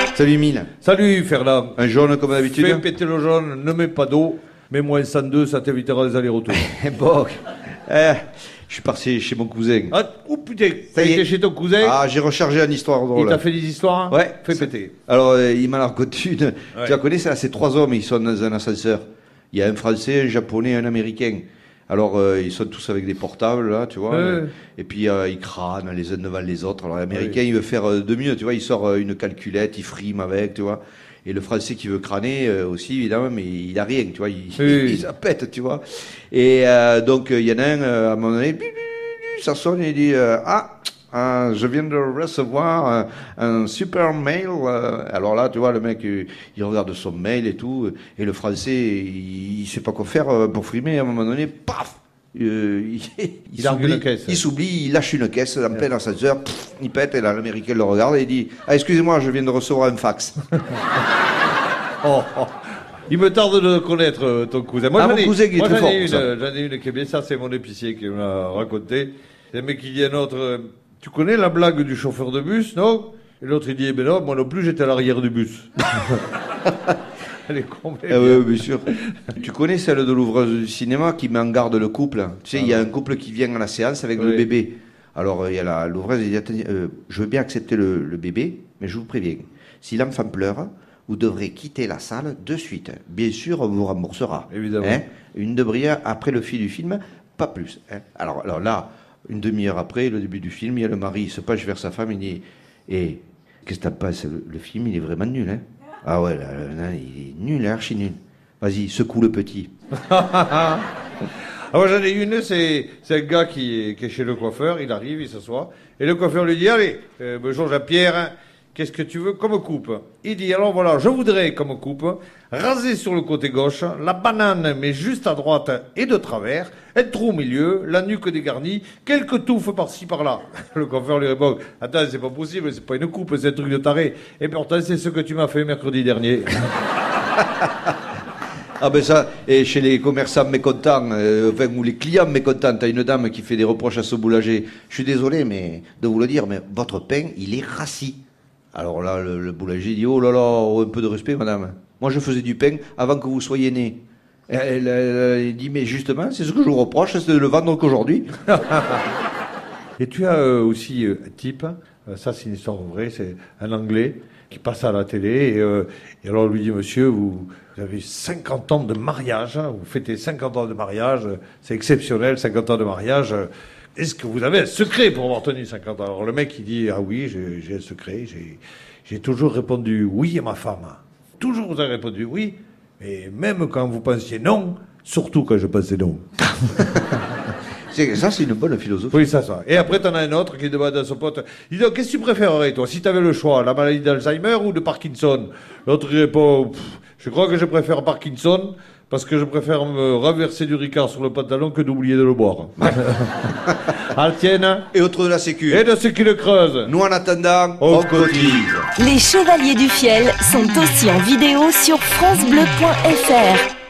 Salut Mille. Salut Fernand. Un jaune comme d'habitude. Fais péter le jaune, ne mets pas d'eau. Mets moins 102, ça t'évitera les allers-retours. Bon, je suis parti chez mon cousin. Ah, oh putain, t'as été chez ton cousin. Ah, j'ai rechargé une histoire drôle. Il t'a fait des histoires. Ouais. Fais péter. Alors, il m'en a raconté une. Ouais. Tu la connais, ça, c'est 3 hommes, ils sont dans un ascenseur. Il y a un Français, un Japonais et un Américain. Alors, ils sont tous avec des portables, là, tu vois. Et puis, ils crânent les uns devant les autres. Alors, l'Américain, il veut faire de mieux, tu vois. Il sort une calculette, il frime avec, tu vois. Et le Français qui veut crâner aussi, évidemment, mais il a rien, tu vois. Il s'appète, tu vois. Et donc, il y en a un, à un moment donné, ça sonne et il dit je viens de recevoir un super mail. Alors là, tu vois, le mec, il regarde son mail et tout. Et le Français, il sait pas quoi faire pour frimer. À un moment donné, paf, il largue une caisse. Il s'oublie, il lâche une caisse en plein ascenseur, il pète. Et là, l'Américain le regarde et il dit excusez-moi, je viens de recevoir un fax. Il me tarde de connaître ton cousin. Moi, mon cousin qui est très fort. J'en ai une qui est bien, ça c'est mon épicier qui me l'a raconté. C'est un mec qui dit à un autre, tu connais la blague du chauffeur de bus, non? Et l'autre il dit, eh ben non, moi non plus j'étais à l'arrière du bus. Elle est complète. Oui, bien sûr. Tu connais celle de l'ouvreuse du cinéma qui met en garde le couple? Tu sais, il y a un couple qui vient à la séance avec le bébé. Alors, il y a l'ouvreuse, elle dit, attendez, je veux bien accepter le bébé, mais je vous préviens, si l'enfant pleure, vous devrez quitter la salle de suite. Bien sûr, on vous remboursera. Évidemment. Hein, une demi-heure après le film du film, pas plus. Hein. Alors là, une demi-heure après, le début du film, il y a le mari, il se penche vers sa femme, il dit qu'est-ce que t'en penses? Le film, il est vraiment nul, hein? Ah ouais, là, il est nul, archi nul. Vas-y, secoue le petit. Ah, moi j'en ai une, c'est un gars qui est chez le coiffeur, il arrive, il s'assoit, et le coiffeur lui dit, allez, bonjour Jean-Pierre, hein, qu'est-ce que tu veux comme coupe? Il dit, alors voilà, je voudrais comme coupe, raser sur le côté gauche, la banane mais juste à droite et de travers, un trou au milieu, la nuque dégarnie, quelques touffes par-ci par-là. Le coiffeur lui répond, attends, c'est pas possible, c'est pas une coupe, c'est un truc de taré. Et pourtant, c'est ce que tu m'as fait mercredi dernier. Ah ben ça, et chez les commerçants mécontents, ou les clients mécontents, t'as une dame qui fait des reproches à ce boulanger. Je suis désolé de vous le dire, mais votre pain, il est rassis. Alors là, le boulanger dit, oh là là, un peu de respect, madame. Moi, je faisais du pain avant que vous soyez née. Elle dit, mais justement, c'est ce que je vous reproche, c'est de le vendre qu'aujourd'hui. Et tu as aussi un type, ça c'est une histoire vraie, c'est un Anglais qui passe à la télé, et alors on lui dit, monsieur, vous avez 50 ans de mariage, hein, vous fêtez 50 ans de mariage, c'est exceptionnel, 50 ans de mariage, est-ce que vous avez un secret pour avoir tenu 50 ans? Alors le mec il dit, ah oui, j'ai un secret, j'ai toujours répondu oui à ma femme. Toujours vous avez répondu oui, et même quand vous pensiez non, surtout quand je pensais non. Ça, c'est une bonne philosophie. Oui, ça. Et après, t'en as un autre qui demande à son pote, dis donc, qu'est-ce que tu préférerais, toi, si t'avais le choix, la maladie d'Alzheimer ou de Parkinson? L'autre répond, je crois que je préfère Parkinson, parce que je préfère me renverser du Ricard sur le pantalon que d'oublier de le boire. Altienne. Et autre de la sécu. Et de ceux qui le creusent. Nous, en attendant, on cotise. Les Chevaliers du Fiel sont aussi en vidéo sur francebleu.fr.